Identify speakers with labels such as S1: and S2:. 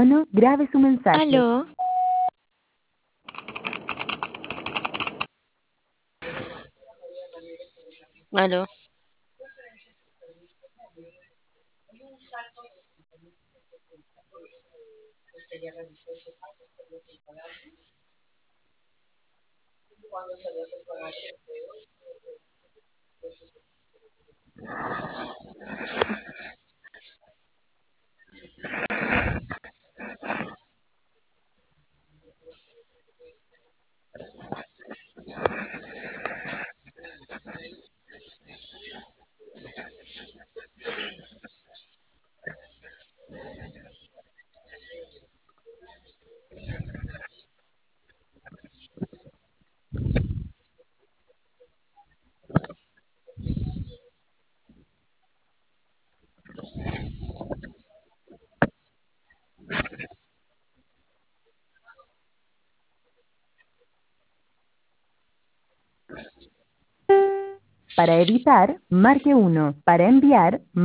S1: No, grabe su mensaje.
S2: Aló, aló.
S1: Para editar, marque 1. Para enviar,